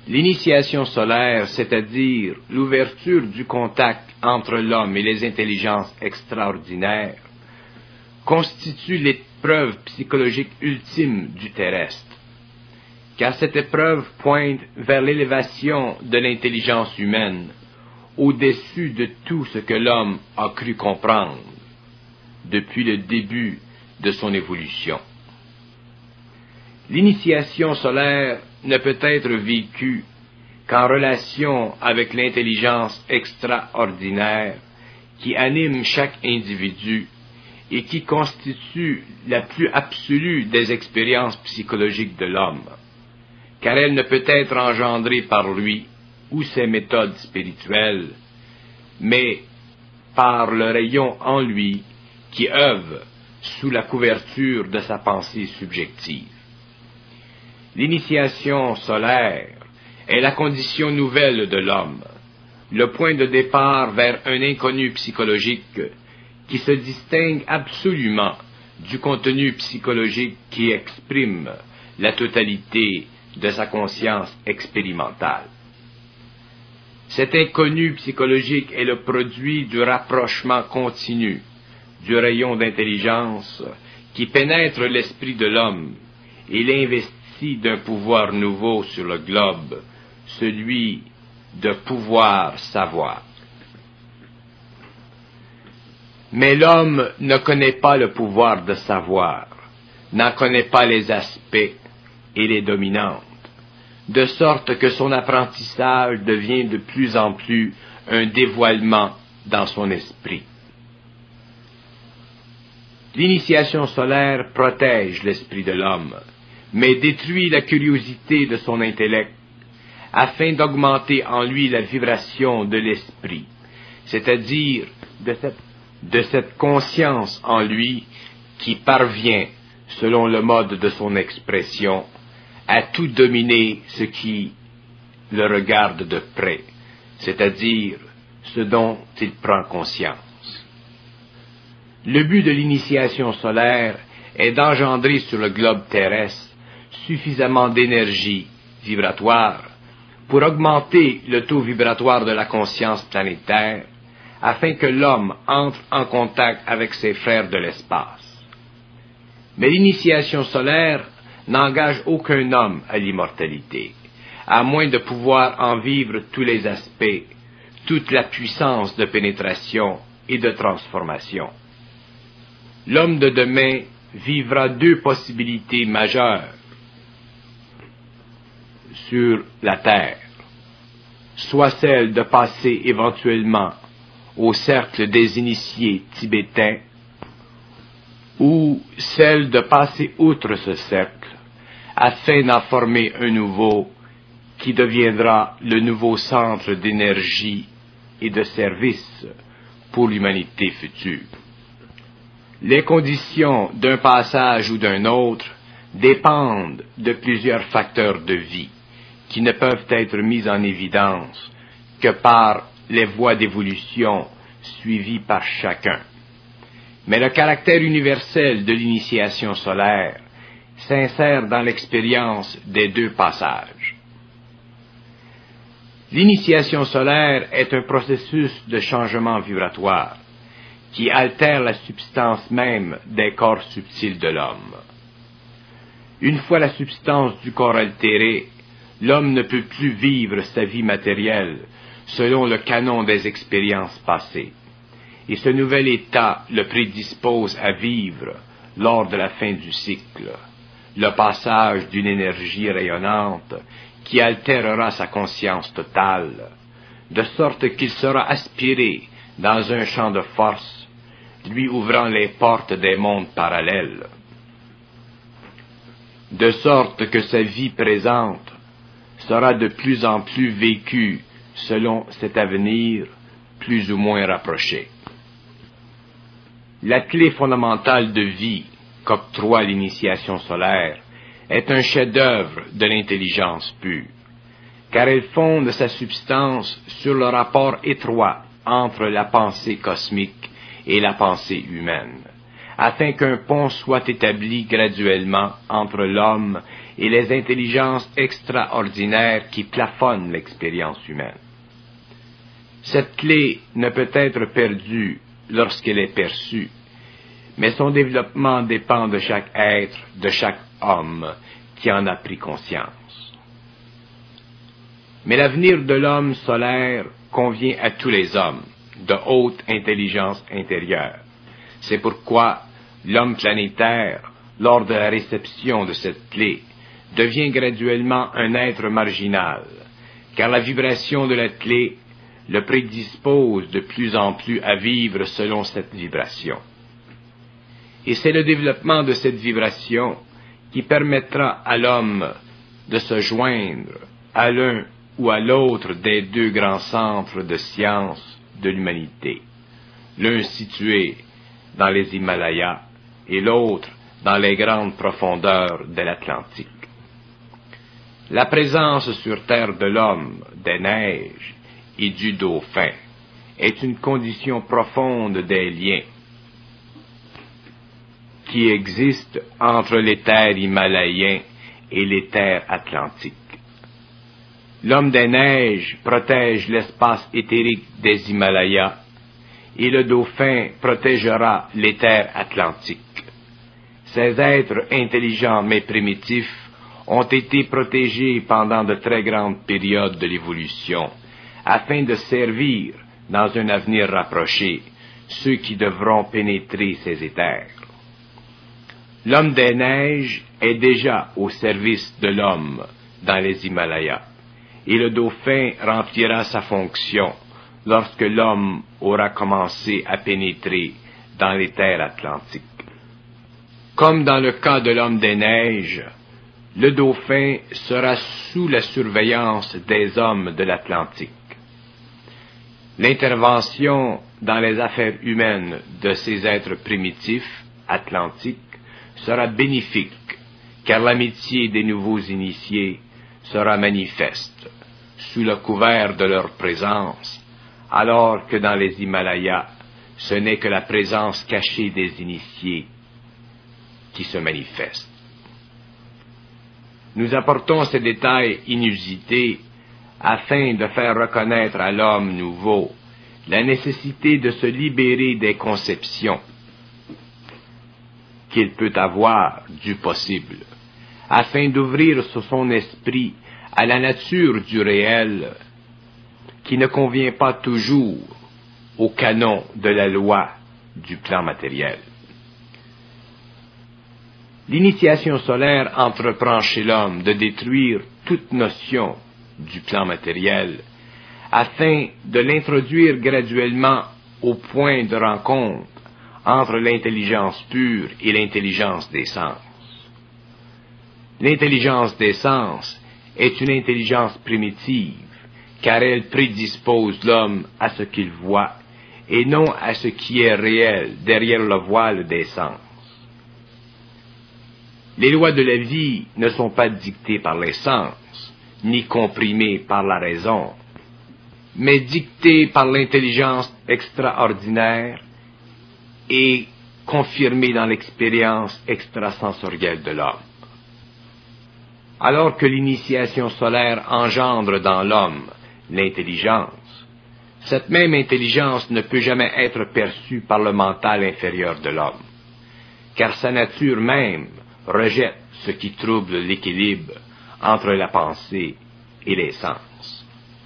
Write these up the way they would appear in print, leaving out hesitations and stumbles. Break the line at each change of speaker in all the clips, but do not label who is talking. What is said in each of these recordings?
L'initiation solaire, c'est-à-dire l'ouverture du contact entre l'homme et les intelligences extraordinaires, constitue l'épreuve psychologique ultime du terrestre, car cette épreuve pointe vers l'élévation de l'intelligence humaine, au-dessus de tout ce que l'homme a cru comprendre depuis le début de son évolution. L'initiation solaire ne peut être vécue qu'en relation avec l'intelligence extraordinaire qui anime chaque individu et qui constitue la plus absolue des expériences psychologiques de l'homme, car elle ne peut être engendrée par lui ou ses méthodes spirituelles, mais par le rayon en lui qui œuvre sous la couverture de sa pensée subjective. L'initiation solaire est la condition nouvelle de l'homme, le point de départ vers un inconnu psychologique qui se distingue absolument du contenu psychologique qui exprime la totalité de sa conscience expérimentale. Cet inconnu psychologique est le produit du rapprochement continu du rayon d'intelligence qui pénètre l'esprit de l'homme et l'investit d'un pouvoir nouveau sur le globe, celui de pouvoir savoir. Mais l'homme ne connaît pas le pouvoir de savoir, n'en connaît pas les aspects et les dominantes, de sorte que son apprentissage devient de plus en plus un dévoilement dans son esprit. L'initiation solaire protège l'esprit de l'homme, mais détruit la curiosité de son intellect, afin d'augmenter en lui la vibration de l'esprit, c'est-à-dire de cette conscience en lui qui parvient, selon le mode de son expression, à tout dominer ce qui le regarde de près, c'est-à-dire ce dont il prend conscience. Le but de l'initiation solaire est d'engendrer sur le globe terrestre suffisamment d'énergie vibratoire pour augmenter le taux vibratoire de la conscience planétaire, afin que l'homme entre en contact avec ses frères de l'espace. Mais l'initiation solaire n'engage aucun homme à l'immortalité, à moins de pouvoir en vivre tous les aspects, toute la puissance de pénétration et de transformation. L'homme de demain vivra deux possibilités majeures sur la terre, soit celle de passer éventuellement au cercle des initiés tibétains, ou celle de passer outre ce cercle, afin d'en former un nouveau qui deviendra le nouveau centre d'énergie et de service pour l'humanité future. Les conditions d'un passage ou d'un autre dépendent de plusieurs facteurs de vie qui ne peuvent être mis en évidence que par les voies d'évolution suivies par chacun. Mais le caractère universel de l'initiation solaire s'insère dans l'expérience des deux passages. L'initiation solaire est un processus de changement vibratoire qui altère la substance même des corps subtils de l'homme. Une fois la substance du corps altérée, l'homme ne peut plus vivre sa vie matérielle selon le canon des expériences passées, et ce nouvel état le prédispose à vivre, lors de la fin du cycle, le passage d'une énergie rayonnante qui altérera sa conscience totale, de sorte qu'il sera aspiré dans un champ de force, lui ouvrant les portes des mondes parallèles, de sorte que sa vie présente sera de plus en plus vécue selon cet avenir plus ou moins rapproché. La clé fondamentale de vie qu'octroie l'initiation solaire est un chef-d'œuvre de l'intelligence pure, car elle fonde sa substance sur le rapport étroit entre la pensée cosmique et la pensée humaine, afin qu'un pont soit établi graduellement entre l'homme et les intelligences extraordinaires qui plafonnent l'expérience humaine. Cette clé ne peut être perdue lorsqu'elle est perçue, mais son développement dépend de chaque être, de chaque homme qui en a pris conscience. Mais l'avenir de l'homme solaire convient à tous les hommes de haute intelligence intérieure. C'est pourquoi l'homme planétaire, lors de la réception de cette clé, devient graduellement un être marginal, car la vibration de la clé le prédispose de plus en plus à vivre selon cette vibration. Et c'est le développement de cette vibration qui permettra à l'homme de se joindre à l'un ou à l'autre des deux grands centres de science de l'humanité, l'un situé dans les Himalayas et l'autre dans les grandes profondeurs de l'Atlantique. La présence sur terre de l'homme, des neiges et du dauphin est une condition profonde des liens qui existent entre les terres himalayens et les terres atlantiques. L'homme des neiges protège l'espace éthérique des Himalayas et le dauphin protégera les terres atlantiques. Ces êtres intelligents mais primitifs ont été protégés pendant de très grandes périodes de l'évolution, afin de servir, dans un avenir rapproché, ceux qui devront pénétrer ces éthers. L'homme des neiges est déjà au service de l'homme dans les Himalayas, et le dauphin remplira sa fonction lorsque l'homme aura commencé à pénétrer dans les terres atlantiques. Comme dans le cas de l'homme des neiges, le dauphin sera sous la surveillance des hommes de l'Atlantique. L'intervention dans les affaires humaines de ces êtres primitifs, atlantiques, sera bénéfique, car l'amitié des nouveaux initiés sera manifeste, sous le couvert de leur présence, alors que dans les Himalayas, ce n'est que la présence cachée des initiés qui se manifeste. Nous apportons ces détails inusités afin de faire reconnaître à l'homme nouveau la nécessité de se libérer des conceptions qu'il peut avoir du possible, afin d'ouvrir son esprit à la nature du réel qui ne convient pas toujours au canon de la loi du plan matériel. L'initiation solaire entreprend chez l'homme de détruire toute notion du plan matériel afin de l'introduire graduellement au point de rencontre entre l'intelligence pure et l'intelligence des sens. L'intelligence des sens est une intelligence primitive, car elle prédispose l'homme à ce qu'il voit et non à ce qui est réel derrière le voile des sens. Les lois de la vie ne sont pas dictées par les sens, ni comprimées par la raison, mais dictées par l'intelligence extraordinaire et confirmées dans l'expérience extrasensorielle de l'homme. Alors que l'initiation solaire engendre dans l'homme l'intelligence, cette même intelligence ne peut jamais être perçue par le mental inférieur de l'homme, car sa nature même rejette ce qui trouble l'équilibre entre la pensée et les sens.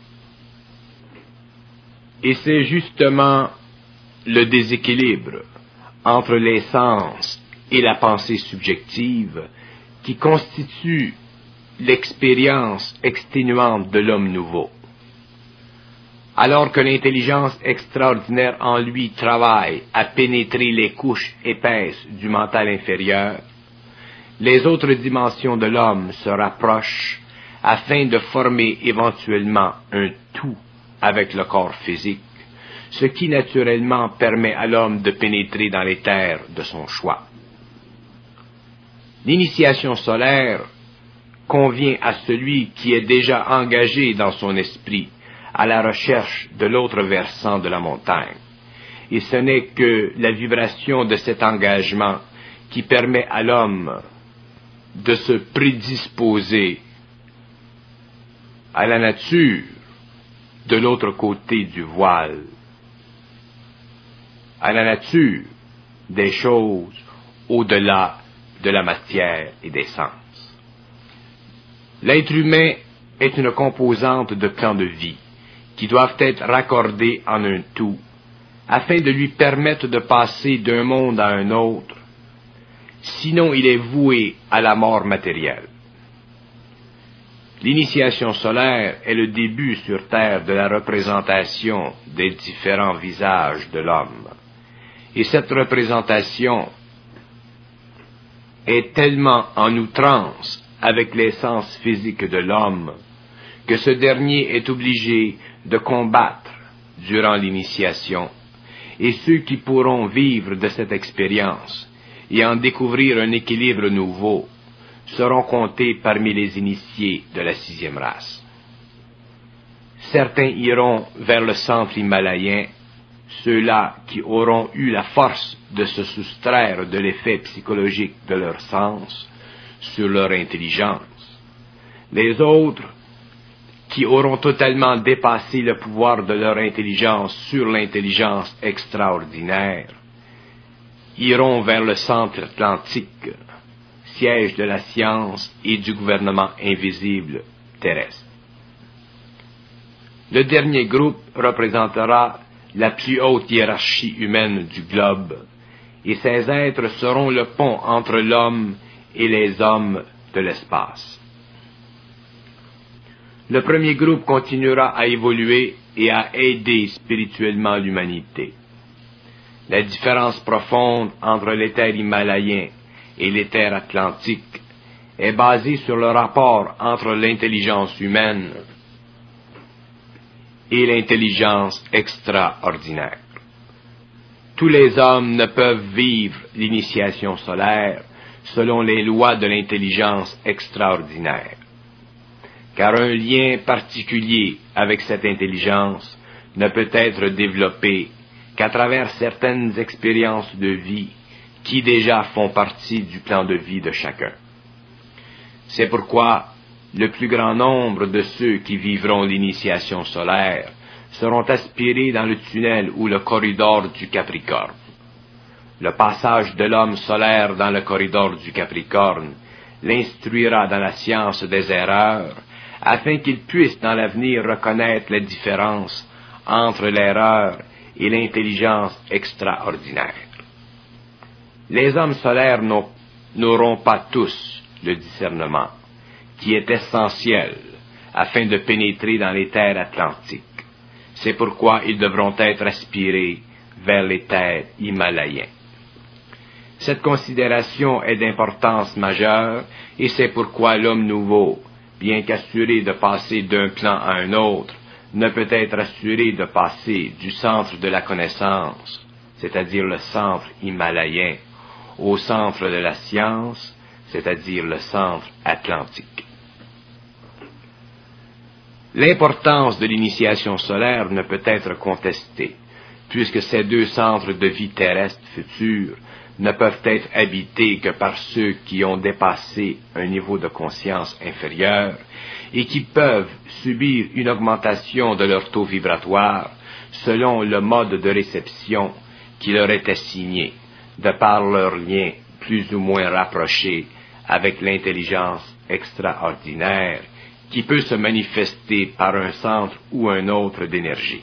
Et c'est justement le déséquilibre entre les sens et la pensée subjective qui constitue l'expérience exténuante de l'homme nouveau. Alors que l'intelligence extraordinaire en lui travaille à pénétrer les couches épaisses du mental inférieur, les autres dimensions de l'homme se rapprochent afin de former éventuellement un tout avec le corps physique, ce qui naturellement permet à l'homme de pénétrer dans les terres de son choix. L'initiation solaire convient à celui qui est déjà engagé dans son esprit à la recherche de l'autre versant de la montagne, et ce n'est que la vibration de cet engagement qui permet à l'homme de se prédisposer à la nature de l'autre côté du voile, à la nature des choses au-delà de la matière et des sens. L'être humain est une composante de plans de vie qui doivent être raccordés en un tout afin de lui permettre de passer d'un monde à un autre, sinon il est voué à la mort matérielle. L'initiation solaire est le début sur Terre de la représentation des différents visages de l'homme. Et cette représentation est tellement en outrance avec l'essence physique de l'homme que ce dernier est obligé de combattre durant l'initiation, et ceux qui pourront vivre de cette expérience et en découvrir un équilibre nouveau seront comptés parmi les initiés de la 6e race. Certains iront vers le centre himalayen, ceux-là qui auront eu la force de se soustraire de l'effet psychologique de leur sens sur leur intelligence. Les autres, qui auront totalement dépassé le pouvoir de leur intelligence sur l'intelligence extraordinaire, iront vers le centre atlantique, siège de la science et du gouvernement invisible terrestre. Le dernier groupe représentera la plus haute hiérarchie humaine du globe, et ces êtres seront le pont entre l'homme et les hommes de l'espace. Le premier groupe continuera à évoluer et à aider spirituellement l'humanité. La différence profonde entre l'éther himalayen et l'éther atlantique est basée sur le rapport entre l'intelligence humaine et l'intelligence extraordinaire. Tous les hommes ne peuvent vivre l'initiation solaire selon les lois de l'intelligence extraordinaire, car un lien particulier avec cette intelligence ne peut être développé qu'à travers certaines expériences de vie qui déjà font partie du plan de vie de chacun. C'est pourquoi le plus grand nombre de ceux qui vivront l'initiation solaire seront aspirés dans le tunnel ou le corridor du Capricorne. Le passage de l'homme solaire dans le corridor du Capricorne l'instruira dans la science des erreurs, afin qu'il puisse dans l'avenir reconnaître la différence entre l'erreur et l'intelligence extraordinaire. Les hommes solaires n'auront pas tous le discernement, qui est essentiel afin de pénétrer dans les terres atlantiques. C'est pourquoi ils devront être aspirés vers les terres himalayens. Cette considération est d'importance majeure, et c'est pourquoi l'homme nouveau, bien qu'assuré de passer d'un plan à un autre, ne peut être assuré de passer du centre de la connaissance, c'est-à-dire le centre himalayen, au centre de la science, c'est-à-dire le centre atlantique. L'importance de l'initiation solaire ne peut être contestée, puisque ces deux centres de vie terrestre futurs ne peuvent être habités que par ceux qui ont dépassé un niveau de conscience inférieur et qui peuvent subir une augmentation de leur taux vibratoire selon le mode de réception qui leur est assigné, de par leur lien plus ou moins rapproché avec l'intelligence extraordinaire qui peut se manifester par un centre ou un autre d'énergie.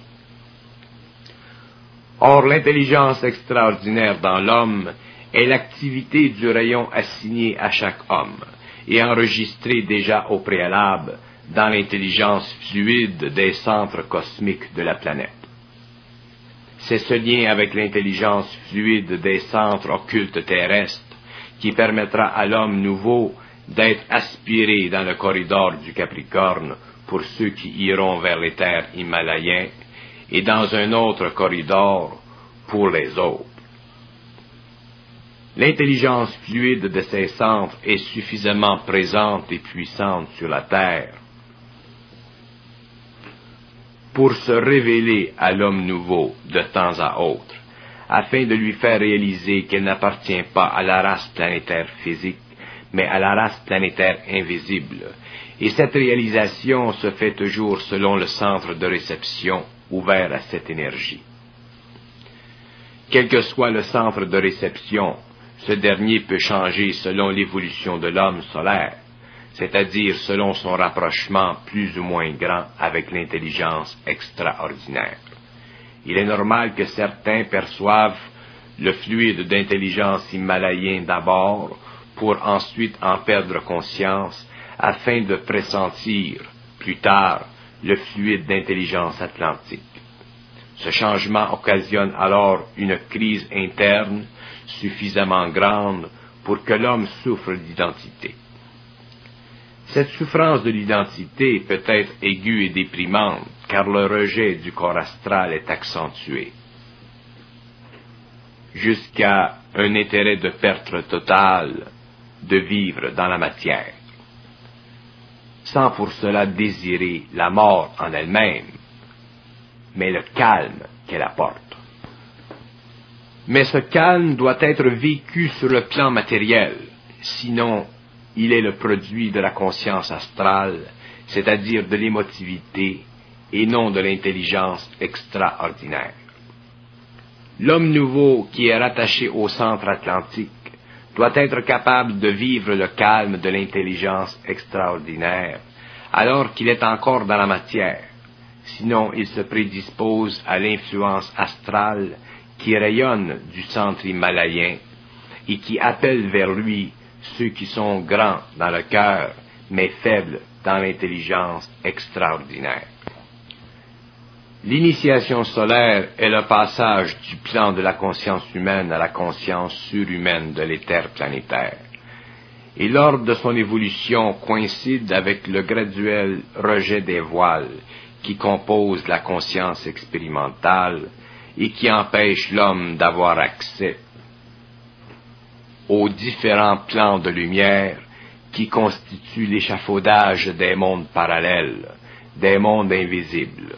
Or, l'intelligence extraordinaire dans l'homme est l'activité du rayon assigné à chaque homme et enregistré déjà au préalable dans l'intelligence fluide des centres cosmiques de la planète. C'est ce lien avec l'intelligence fluide des centres occultes terrestres qui permettra à l'homme nouveau d'être aspiré dans le corridor du Capricorne pour ceux qui iront vers les terres himalayens et dans un autre corridor pour les autres. L'intelligence fluide de ces centres est suffisamment présente et puissante sur la Terre pour se révéler à l'homme nouveau de temps à autre, afin de lui faire réaliser qu'elle n'appartient pas à la race planétaire physique, mais à la race planétaire invisible, et cette réalisation se fait toujours selon le centre de réception ouvert à cette énergie. Quel que soit le centre de réception, ce dernier peut changer selon l'évolution de l'homme solaire, c'est-à-dire selon son rapprochement plus ou moins grand avec l'intelligence extraordinaire. Il est normal que certains perçoivent le fluide d'intelligence himalayen d'abord, pour ensuite en perdre conscience, afin de pressentir, plus tard, le fluide d'intelligence atlantique. Ce changement occasionne alors une crise interne suffisamment grande pour que l'homme souffre d'identité. Cette souffrance de l'identité peut être aiguë et déprimante, car le rejet du corps astral est accentué, jusqu'à un intérêt de perte totale de vivre dans la matière, sans pour cela désirer la mort en elle-même, mais le calme qu'elle apporte. Mais ce calme doit être vécu sur le plan matériel, sinon il est le produit de la conscience astrale, c'est-à-dire de l'émotivité, et non de l'intelligence extraordinaire. L'homme nouveau qui est rattaché au centre atlantique doit être capable de vivre le calme de l'intelligence extraordinaire, alors qu'il est encore dans la matière, sinon il se prédispose à l'influence astrale qui rayonne du centre himalayen et qui appelle vers lui ceux qui sont grands dans le cœur, mais faibles dans l'intelligence extraordinaire. L'initiation solaire est le passage du plan de la conscience humaine à la conscience surhumaine de l'éther planétaire. Et l'ordre de son évolution coïncide avec le graduel rejet des voiles qui composent la conscience expérimentale et qui empêche l'homme d'avoir accès aux différents plans de lumière qui constituent l'échafaudage des mondes parallèles, des mondes invisibles.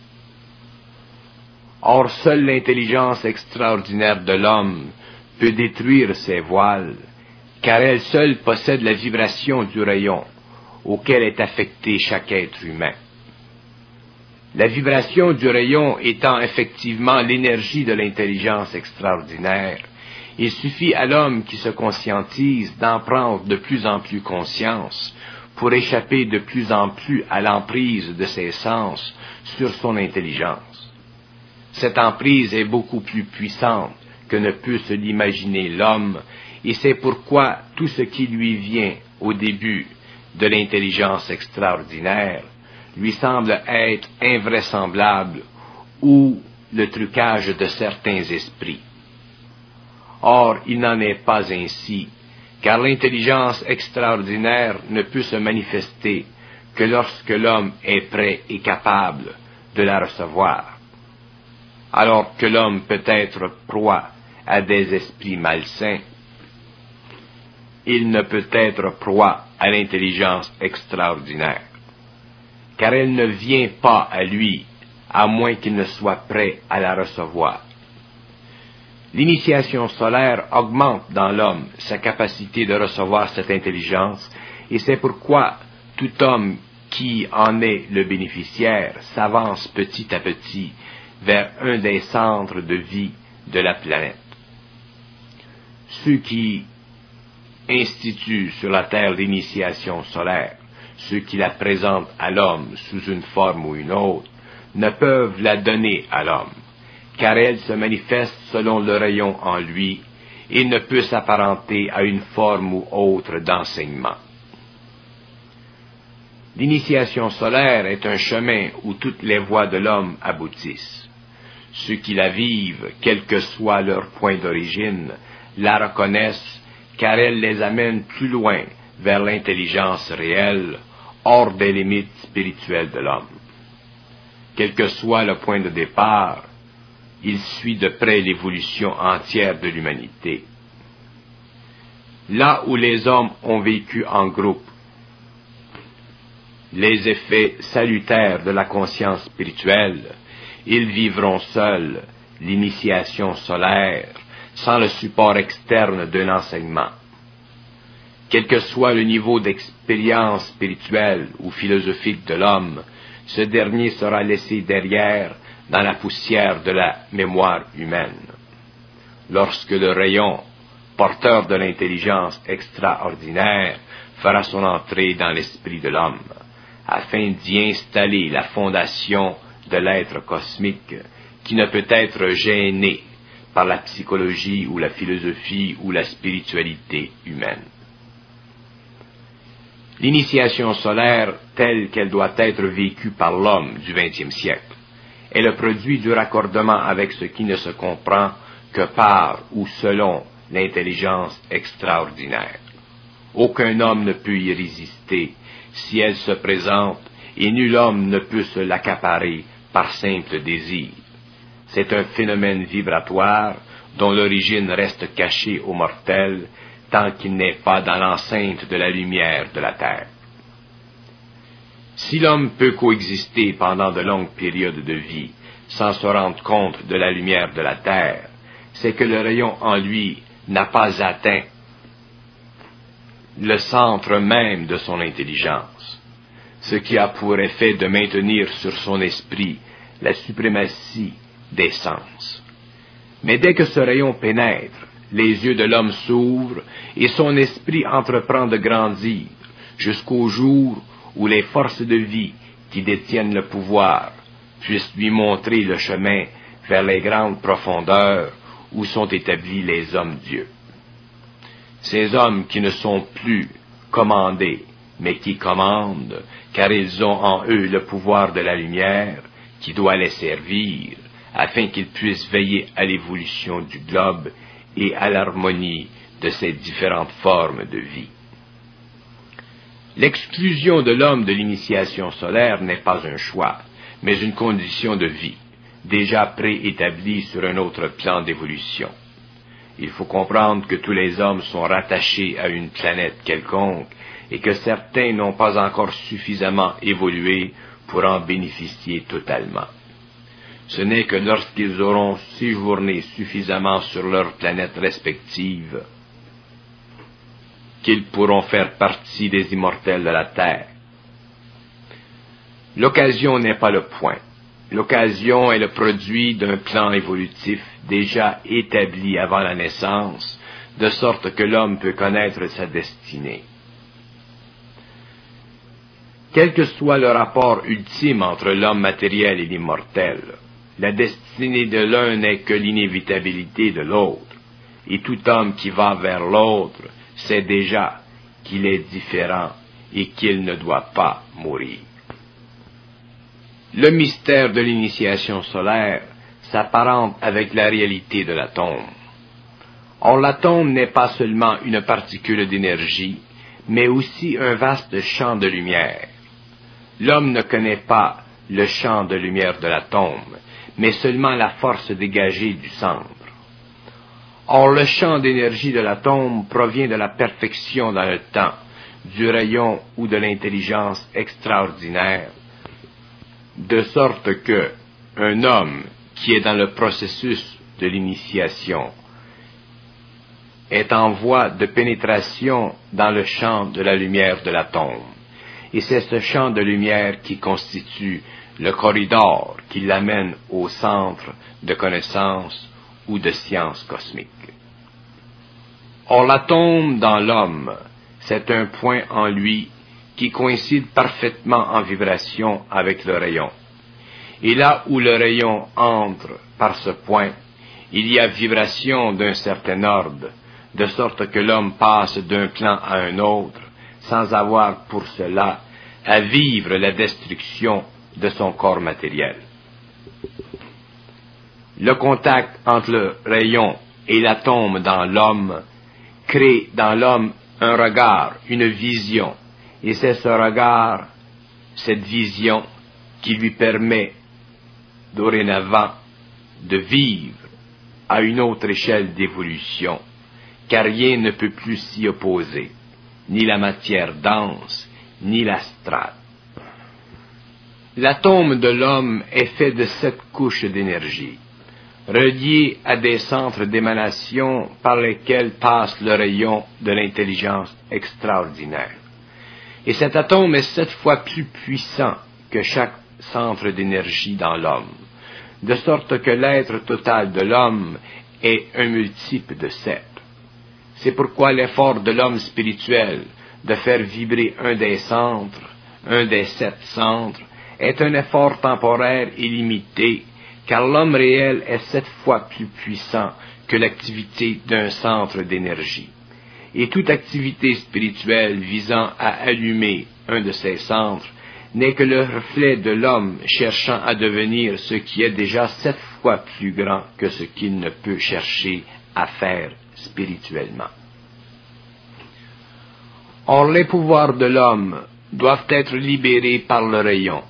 Or, seule l'intelligence extraordinaire de l'homme peut détruire ces voiles, car elle seule possède la vibration du rayon auquel est affecté chaque être humain. La vibration du rayon étant effectivement l'énergie de l'intelligence extraordinaire, il suffit à l'homme qui se conscientise d'en prendre de plus en plus conscience pour échapper de plus en plus à l'emprise de ses sens sur son intelligence. Cette emprise est beaucoup plus puissante que ne peut se l'imaginer l'homme, et c'est pourquoi tout ce qui lui vient au début de l'intelligence extraordinaire lui semble être invraisemblable ou le trucage de certains esprits. Or, il n'en est pas ainsi, car l'intelligence extraordinaire ne peut se manifester que lorsque l'homme est prêt et capable de la recevoir. Alors que l'homme peut être proie à des esprits malsains, il ne peut être proie à l'intelligence extraordinaire, car elle ne vient pas à lui, à moins qu'il ne soit prêt à la recevoir. L'initiation solaire augmente dans l'homme sa capacité de recevoir cette intelligence, et c'est pourquoi tout homme qui en est le bénéficiaire s'avance petit à petit vers un des centres de vie de la planète. Ceux qui instituent sur la Terre l'initiation solaire, ceux qui la présentent à l'homme sous une forme ou une autre, ne peuvent la donner à l'homme, car elle se manifeste selon le rayon en lui et ne peut s'apparenter à une forme ou autre d'enseignement. L'initiation solaire est un chemin où toutes les voies de l'homme aboutissent. Ceux qui la vivent, quel que soit leur point d'origine, la reconnaissent, car elle les amène plus loin vers l'intelligence réelle, hors des limites spirituelles de l'homme. Quel que soit le point de départ, il suit de près l'évolution entière de l'humanité. Là où les hommes ont vécu en groupe, les effets salutaires de la conscience spirituelle, ils vivront seuls l'initiation solaire, sans le support externe d'un enseignement. Quel que soit le niveau d'expérience spirituelle ou philosophique de l'homme, ce dernier sera laissé derrière dans la poussière de la mémoire humaine. Lorsque le rayon, porteur de l'intelligence extraordinaire, fera son entrée dans l'esprit de l'homme, afin d'y installer la fondation de l'être cosmique, qui ne peut être gêné par la psychologie ou la philosophie ou la spiritualité humaine. L'initiation solaire, telle qu'elle doit être vécue par l'homme du XXe siècle, est le produit du raccordement avec ce qui ne se comprend que par ou selon l'intelligence extraordinaire. Aucun homme ne peut y résister si elle se présente, et nul homme ne peut se l'accaparer par simple désir. C'est un phénomène vibratoire dont l'origine reste cachée aux mortels tant qu'il n'est pas dans l'enceinte de la lumière de la terre. Si l'homme peut coexister pendant de longues périodes de vie sans se rendre compte de la lumière de la terre, c'est que le rayon en lui n'a pas atteint le centre même de son intelligence, ce qui a pour effet de maintenir sur son esprit la suprématie des sens. Mais dès que ce rayon pénètre, les yeux de l'homme s'ouvrent et son esprit entreprend de grandir jusqu'au jour où les forces de vie qui détiennent le pouvoir puissent lui montrer le chemin vers les grandes profondeurs où sont établis les hommes-dieux. Ces hommes qui ne sont plus commandés, mais qui commandent, car ils ont en eux le pouvoir de la lumière, qui doit les servir, afin qu'ils puissent veiller à l'évolution du globe et à l'harmonie de ces différentes formes de vie. L'exclusion de l'homme de l'initiation solaire n'est pas un choix, mais une condition de vie, déjà préétablie sur un autre plan d'évolution. Il faut comprendre que tous les hommes sont rattachés à une planète quelconque et que certains n'ont pas encore suffisamment évolué pour en bénéficier totalement. Ce n'est que lorsqu'ils auront séjourné suffisamment sur leur planète respective qu'ils pourront faire partie des immortels de la Terre. L'occasion n'est pas le point. L'occasion est le produit d'un plan évolutif déjà établi avant la naissance, de sorte que l'homme peut connaître sa destinée. Quel que soit le rapport ultime entre l'homme matériel et l'immortel, la destinée de l'un n'est que l'inévitabilité de l'autre, et tout homme qui va vers l'autre sait déjà qu'il est différent et qu'il ne doit pas mourir. Le mystère de l'initiation solaire s'apparente avec la réalité de l'atome. Or, l'atome n'est pas seulement une particule d'énergie, mais aussi un vaste champ de lumière. L'homme ne connaît pas le champ de lumière de l'atome, mais seulement la force dégagée du centre. Or, le champ d'énergie de l'atome provient de la perfection dans le temps, du rayon ou de l'intelligence extraordinaire, de sorte que un homme qui est dans le processus de l'initiation est en voie de pénétration dans le champ de la lumière de l'atome. Et c'est ce champ de lumière qui constitue le corridor qui l'amène au centre de connaissance ou de science cosmique. Or, l'atome dans l'homme, c'est un point en lui qui coïncide parfaitement en vibration avec le rayon. Et là où le rayon entre par ce point, il y a vibration d'un certain ordre, de sorte que l'homme passe d'un plan à un autre, sans avoir pour cela à vivre la destruction de son corps matériel. Le contact entre le rayon et l'atome dans l'homme crée dans l'homme un regard, une vision, et c'est ce regard, cette vision, qui lui permet dorénavant de vivre à une autre échelle d'évolution, car rien ne peut plus s'y opposer, ni la matière dense, ni l'astral. L'atome de l'homme est fait de 7 couches d'énergie. relié à des centres d'émanation par lesquels passe le rayon de l'intelligence extraordinaire. Et cet atome est 7 fois plus puissant que chaque centre d'énergie dans l'homme, de sorte que l'être total de l'homme est un multiple de 7. C'est pourquoi l'effort de l'homme spirituel de faire vibrer un des centres, un des 7 centres, est un effort temporaire et limité, car l'homme réel est 7 fois plus puissant que l'activité d'un centre d'énergie. Et toute activité spirituelle visant à allumer un de ces centres n'est que le reflet de l'homme cherchant à devenir ce qui est déjà 7 fois plus grand que ce qu'il ne peut chercher à faire spirituellement. Or, les pouvoirs de l'homme doivent être libérés par le rayon,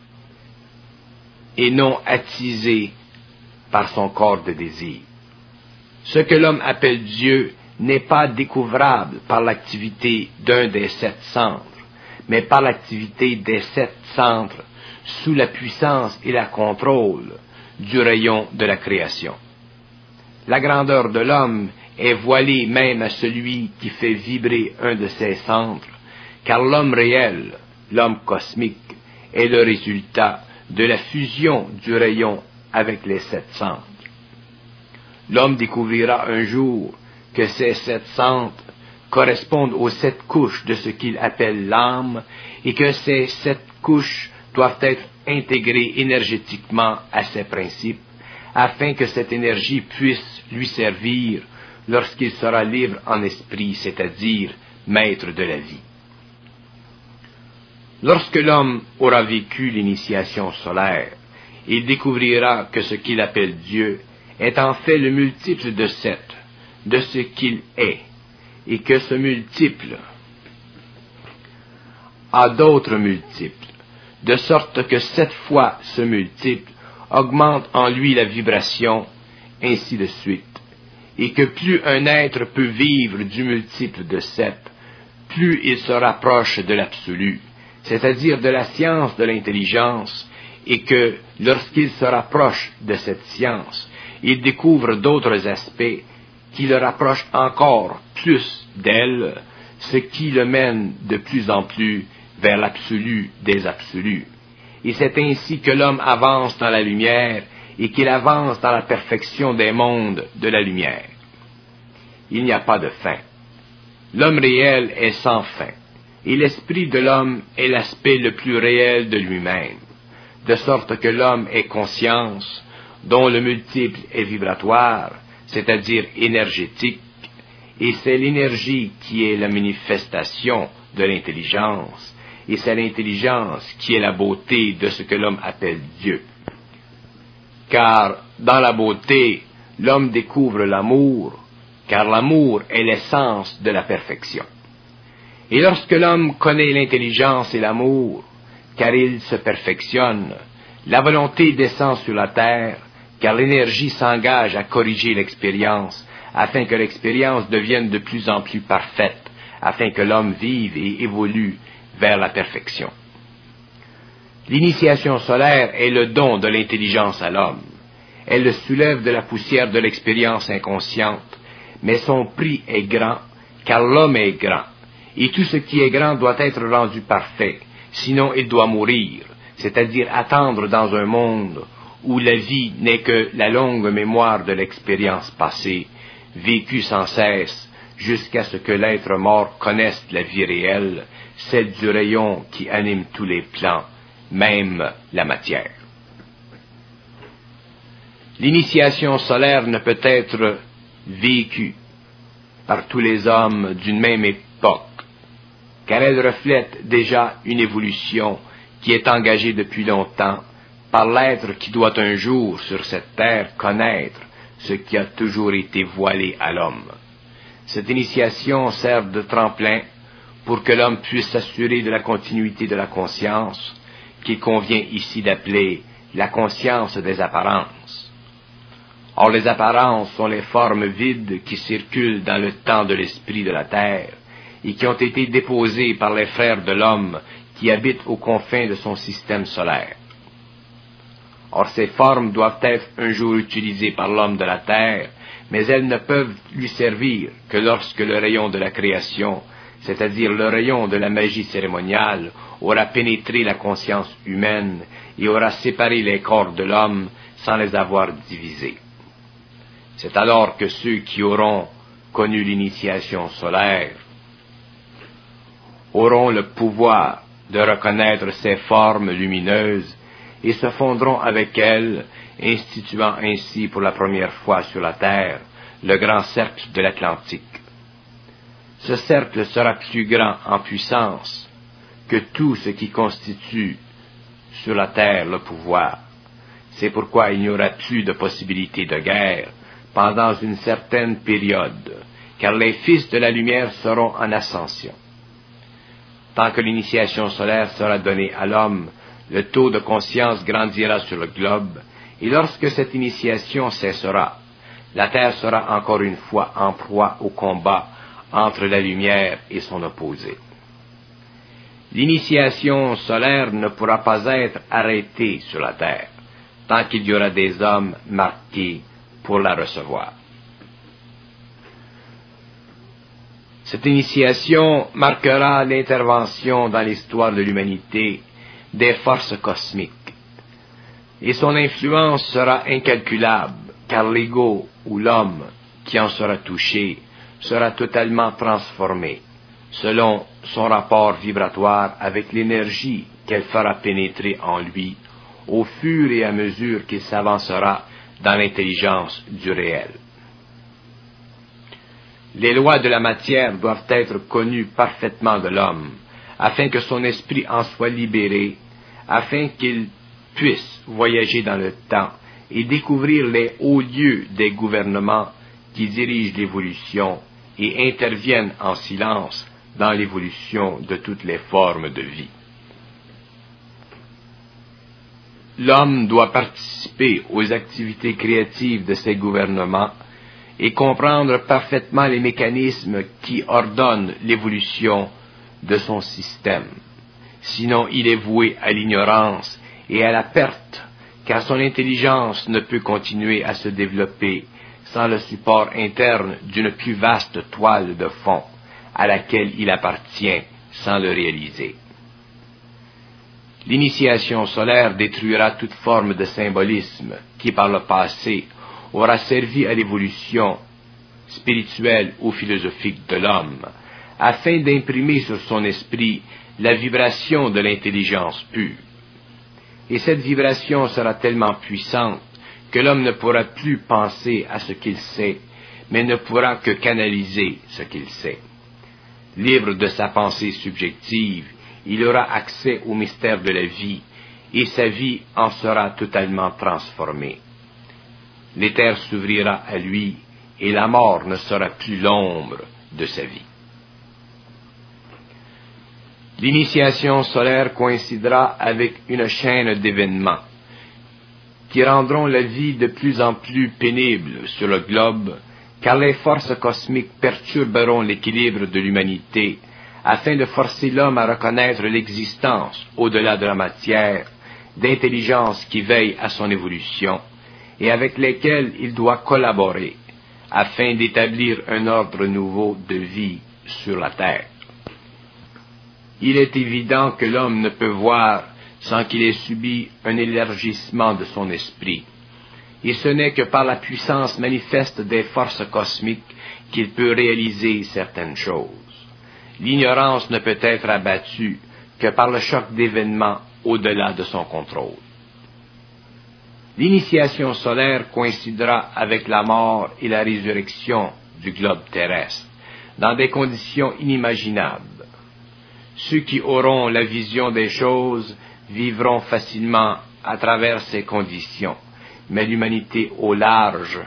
et non attisés par son corps de désir. Ce que l'homme appelle Dieu n'est pas découvrable par l'activité d'un des 7 centres, mais par l'activité des 7 centres sous la puissance et la contrôle du rayon de la création. La grandeur de l'homme est voilée même à celui qui fait vibrer un de ces centres, car l'homme réel, l'homme cosmique, est le résultat de la fusion du rayon avec les 7 centres. L'homme découvrira un jour que ces 7 centres correspondent aux 7 couches de ce qu'il appelle l'âme, et que ces 7 couches doivent être intégrées énergétiquement à ces principes, afin que cette énergie puisse lui servir lorsqu'il sera libre en esprit, c'est-à-dire maître de la vie. Lorsque l'homme aura vécu l'initiation solaire, il découvrira que ce qu'il appelle Dieu est en fait le multiple de 7 de ce qu'il est, et que ce multiple a d'autres multiples, de sorte que 7 fois ce multiple augmente en lui la vibration, ainsi de suite, et que plus un être peut vivre du multiple de 7, plus il se rapproche de l'absolu, c'est-à-dire de la science de l'intelligence, et que lorsqu'il se rapproche de cette science, il découvre d'autres aspects qui le rapprochent encore plus d'elle, ce qui le mène de plus en plus vers l'absolu des absolus. Et c'est ainsi que l'homme avance dans la lumière et qu'il avance dans la perfection des mondes de la lumière. Il n'y a pas de fin. L'homme réel est sans fin, et l'esprit de l'homme est l'aspect le plus réel de lui-même, de sorte que l'homme est conscience, dont le multiple est vibratoire, c'est-à-dire énergétique, et c'est l'énergie qui est la manifestation de l'intelligence, et c'est l'intelligence qui est la beauté de ce que l'homme appelle Dieu. Car dans la beauté, l'homme découvre l'amour, car l'amour est l'essence de la perfection. Et lorsque l'homme connaît l'intelligence et l'amour, car il se perfectionne, la volonté descend sur la terre, car l'énergie s'engage à corriger l'expérience, afin que l'expérience devienne de plus en plus parfaite, afin que l'homme vive et évolue vers la perfection. L'initiation solaire est le don de l'intelligence à l'homme. Elle le soulève de la poussière de l'expérience inconsciente, mais son prix est grand, car l'homme est grand, et tout ce qui est grand doit être rendu parfait, sinon il doit mourir, c'est-à-dire attendre dans un monde où la vie n'est que la longue mémoire de l'expérience passée, vécue sans cesse, jusqu'à ce que l'être mort connaisse la vie réelle, celle du rayon qui anime tous les plans, même la matière. L'initiation solaire ne peut être vécue par tous les hommes d'une même époque, car elle reflète déjà une évolution qui est engagée depuis longtemps par l'être qui doit un jour sur cette terre connaître ce qui a toujours été voilé à l'homme. Cette initiation sert de tremplin pour que l'homme puisse s'assurer de la continuité de la conscience, qu'il convient ici d'appeler la conscience des apparences. Or, les apparences sont les formes vides qui circulent dans le temps de l'esprit de la terre et qui ont été déposées par les frères de l'homme qui habitent aux confins de son système solaire. Or ces formes doivent être un jour utilisées par l'homme de la terre, mais elles ne peuvent lui servir que lorsque le rayon de la création, c'est-à-dire le rayon de la magie cérémoniale, aura pénétré la conscience humaine et aura séparé les corps de l'homme sans les avoir divisés. C'est alors que ceux qui auront connu l'initiation solaire auront le pouvoir de reconnaître ces formes lumineuses et se fondront avec elles, instituant ainsi pour la première fois sur la terre le grand cercle de l'Atlantique. Ce cercle sera plus grand en puissance que tout ce qui constitue sur la terre le pouvoir. C'est pourquoi il n'y aura plus de possibilité de guerre pendant une certaine période, car les fils de la lumière seront en ascension. Tant que l'initiation solaire sera donnée à l'homme, le taux de conscience grandira sur le globe, et lorsque cette initiation cessera, la Terre sera encore une fois en proie au combat entre la lumière et son opposé. L'initiation solaire ne pourra pas être arrêtée sur la Terre, tant qu'il y aura des hommes marqués pour la recevoir. Cette initiation marquera l'intervention dans l'histoire de l'humanité des forces cosmiques, et son influence sera incalculable, car l'ego ou l'homme qui en sera touché sera totalement transformé, selon son rapport vibratoire avec l'énergie qu'elle fera pénétrer en lui, au fur et à mesure qu'il s'avancera dans l'intelligence du réel. Les lois de la matière doivent être connues parfaitement de l'homme, afin que son esprit en soit libéré, afin qu'il puisse voyager dans le temps et découvrir les hauts lieux des gouvernements qui dirigent l'évolution et interviennent en silence dans l'évolution de toutes les formes de vie. L'homme doit participer aux activités créatives de ces gouvernements et comprendre parfaitement les mécanismes qui ordonnent l'évolution de son système. Sinon, il est voué à l'ignorance et à la perte, car son intelligence ne peut continuer à se développer sans le support interne d'une plus vaste toile de fond, à laquelle il appartient sans le réaliser. L'initiation solaire détruira toute forme de symbolisme qui, par le passé, aura servi à l'évolution spirituelle ou philosophique de l'homme, afin d'imprimer sur son esprit la vibration de l'intelligence pure. Et cette vibration sera tellement puissante que l'homme ne pourra plus penser à ce qu'il sait, mais ne pourra que canaliser ce qu'il sait. Libre de sa pensée subjective, il aura accès au mystère de la vie, et sa vie en sera totalement transformée. L'éther s'ouvrira à lui, et la mort ne sera plus l'ombre de sa vie. L'initiation solaire coïncidera avec une chaîne d'événements qui rendront la vie de plus en plus pénible sur le globe, car les forces cosmiques perturberont l'équilibre de l'humanité afin de forcer l'homme à reconnaître l'existence, au-delà de la matière, d'intelligences qui veillent à son évolution et avec lesquelles il doit collaborer afin d'établir un ordre nouveau de vie sur la terre. Il est évident que l'homme ne peut voir sans qu'il ait subi un élargissement de son esprit, et ce n'est que par la puissance manifeste des forces cosmiques qu'il peut réaliser certaines choses. L'ignorance ne peut être abattue que par le choc d'événements au-delà de son contrôle. L'initiation solaire coïncidera avec la mort et la résurrection du globe terrestre, dans des conditions inimaginables. Ceux qui auront la vision des choses vivront facilement à travers ces conditions, mais l'humanité au large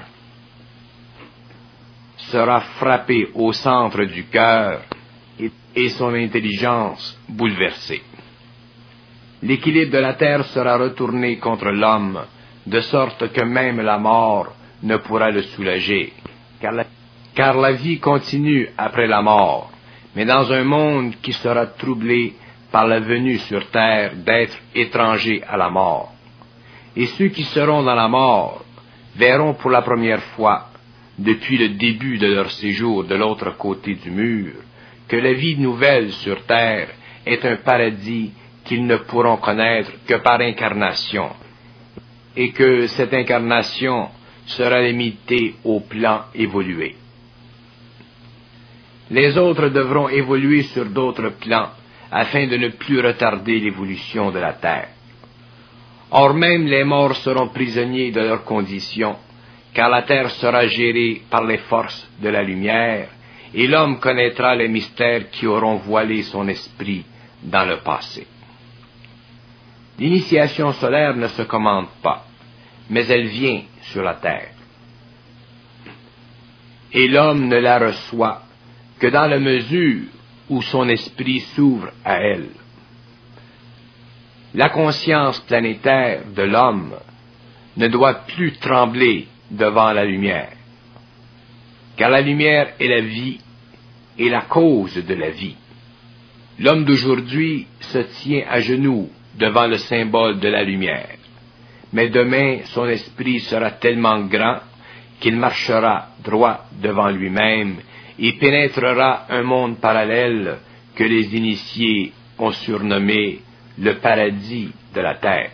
sera frappée au centre du cœur et son intelligence bouleversée. L'équilibre de la terre sera retourné contre l'homme, de sorte que même la mort ne pourra le soulager, car la vie continue après la mort, mais dans un monde qui sera troublé par la venue sur terre d'êtres étrangers à la mort. Et ceux qui seront dans la mort verront pour la première fois, depuis le début de leur séjour de l'autre côté du mur, que la vie nouvelle sur terre est un paradis qu'ils ne pourront connaître que par incarnation, et que cette incarnation sera limitée au plan évolué. Les autres devront évoluer sur d'autres plans afin de ne plus retarder l'évolution de la terre. Or même les morts seront prisonniers de leurs conditions, car la terre sera gérée par les forces de la lumière, et l'homme connaîtra les mystères qui auront voilé son esprit dans le passé. L'initiation solaire ne se commande pas, mais elle vient sur la terre. Et l'homme ne la reçoit que dans la mesure où son esprit s'ouvre à elle. La conscience planétaire de l'homme ne doit plus trembler devant la lumière, car la lumière est la vie et la cause de la vie. L'homme d'aujourd'hui se tient à genoux devant le symbole de la lumière, mais demain son esprit sera tellement grand qu'il marchera droit devant lui-même et pénétrera un monde parallèle que les initiés ont surnommé le paradis de la terre.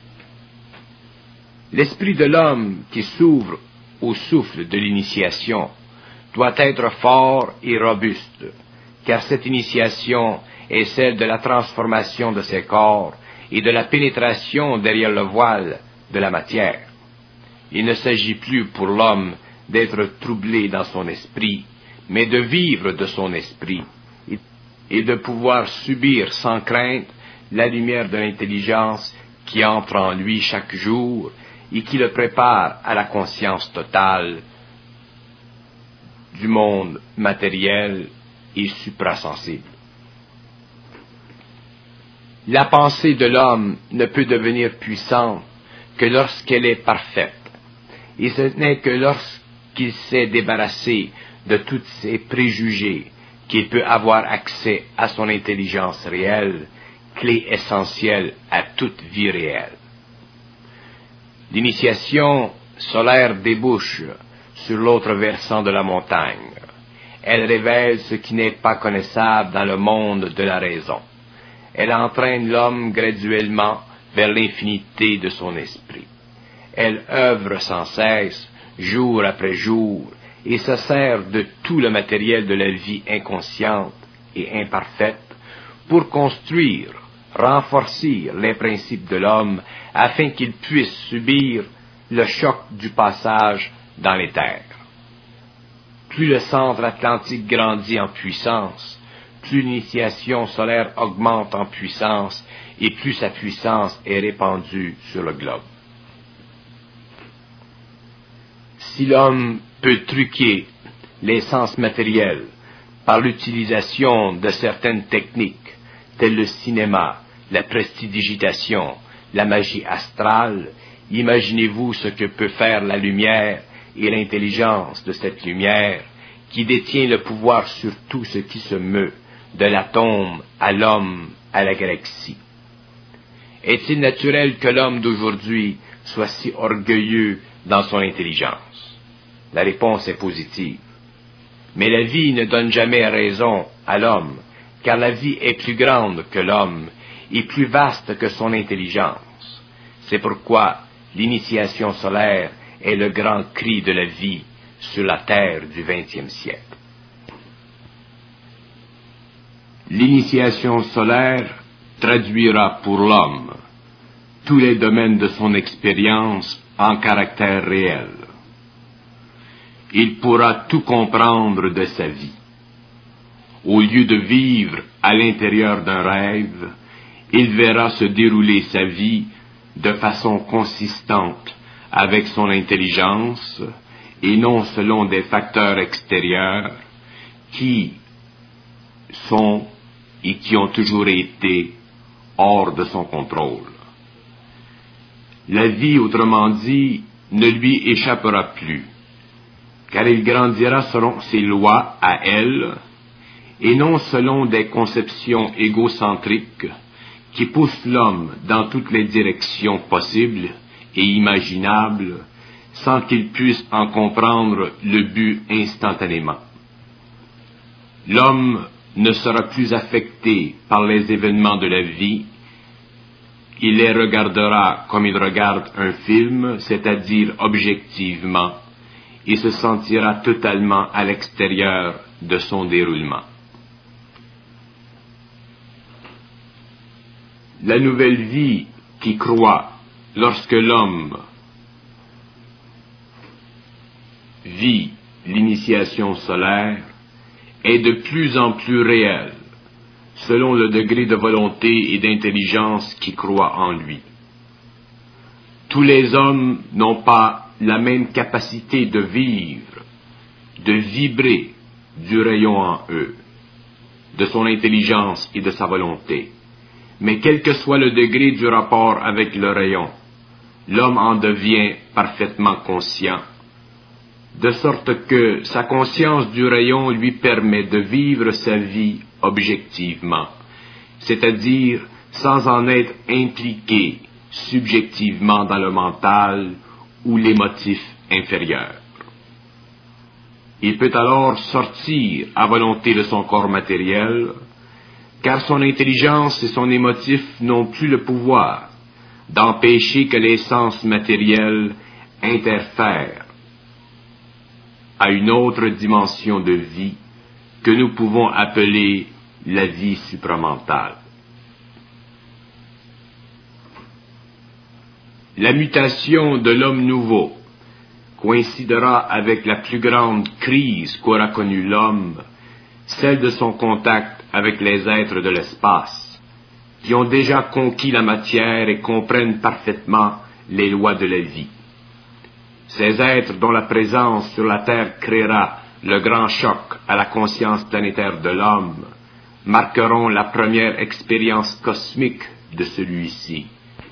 L'esprit de l'homme qui s'ouvre au souffle de l'initiation doit être fort et robuste, car cette initiation est celle de la transformation de ses corps et de la pénétration derrière le voile de la matière. Il ne s'agit plus pour l'homme d'être troublé dans son esprit, mais de vivre de son esprit et de pouvoir subir sans crainte la lumière de l'intelligence qui entre en lui chaque jour et qui le prépare à la conscience totale du monde matériel et suprasensible. La pensée de l'homme ne peut devenir puissante que lorsqu'elle est parfaite, et ce n'est que lorsqu'il s'est débarrassé de tous ses préjugés qu'il peut avoir accès à son intelligence réelle, clé essentielle à toute vie réelle. L'initiation solaire débouche sur l'autre versant de la montagne. Elle révèle ce qui n'est pas connaissable dans le monde de la raison. Elle entraîne l'homme graduellement vers l'infinité de son esprit. Elle œuvre sans cesse, jour après jour, et se sert de tout le matériel de la vie inconsciente et imparfaite pour construire, renforcer les principes de l'homme afin qu'il puisse subir le choc du passage dans les terres. Plus le centre atlantique grandit en puissance, plus l'initiation solaire augmente en puissance et plus sa puissance est répandue sur le globe. Si l'homme peut truquer les sens matériels par l'utilisation de certaines techniques, telles le cinéma, la prestidigitation, la magie astrale, imaginez-vous ce que peut faire la lumière et l'intelligence de cette lumière qui détient le pouvoir sur tout ce qui se meut, de l'atome à l'homme, à la galaxie. Est-il naturel que l'homme d'aujourd'hui soit si orgueilleux dans son intelligence? La réponse est positive. Mais la vie ne donne jamais raison à l'homme, car la vie est plus grande que l'homme et plus vaste que son intelligence. C'est pourquoi l'initiation solaire est le grand cri de la vie sur la terre du XXe siècle. L'initiation solaire traduira pour l'homme tous les domaines de son expérience en caractère réel. Il pourra tout comprendre de sa vie. Au lieu de vivre à l'intérieur d'un rêve, il verra se dérouler sa vie de façon consistante avec son intelligence et non selon des facteurs extérieurs qui sont et qui ont toujours été hors de son contrôle. La vie, autrement dit, ne lui échappera plus, car il grandira selon ses lois à elle, et non selon des conceptions égocentriques qui poussent l'homme dans toutes les directions possibles et imaginable sans qu'il puisse en comprendre le but instantanément. L'homme ne sera plus affecté par les événements de la vie, il les regardera comme il regarde un film, c'est-à-dire objectivement, et se sentira totalement à l'extérieur de son déroulement. La nouvelle vie qui croît lorsque l'homme vit l'initiation solaire est de plus en plus réelle, selon le degré de volonté et d'intelligence qui croît en lui. Tous les hommes n'ont pas la même capacité de vivre, de vibrer du rayon en eux, de son intelligence et de sa volonté. Mais quel que soit le degré du rapport avec le rayon, l'homme en devient parfaitement conscient, de sorte que sa conscience du rayon lui permet de vivre sa vie objectivement, c'est-à-dire sans en être impliqué subjectivement dans le mental ou l'émotif inférieur. Il peut alors sortir à volonté de son corps matériel, car son intelligence et son émotif n'ont plus le pouvoir d'empêcher que les sens matériels interfèrent à une autre dimension de vie que nous pouvons appeler la vie supramentale. La mutation de l'homme nouveau coïncidera avec la plus grande crise qu'aura connue l'homme, celle de son contact avec les êtres de l'espace, qui ont déjà conquis la matière et comprennent parfaitement les lois de la vie. Ces êtres dont la présence sur la Terre créera le grand choc à la conscience planétaire de l'homme marqueront la première expérience cosmique de celui-ci.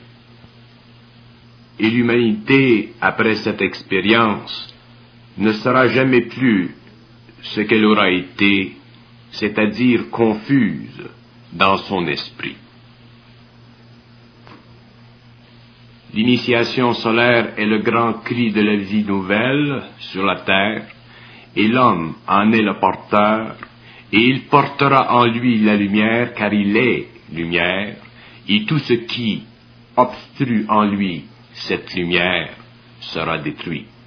Et l'humanité, après cette expérience, ne sera jamais plus ce qu'elle aura été, c'est-à-dire confuse dans son esprit. L'initiation solaire est le grand cri de la vie nouvelle sur la terre, et l'homme en est le porteur, et il portera en lui la lumière, car il est lumière, et tout ce qui obstrue en lui cette lumière sera détruit.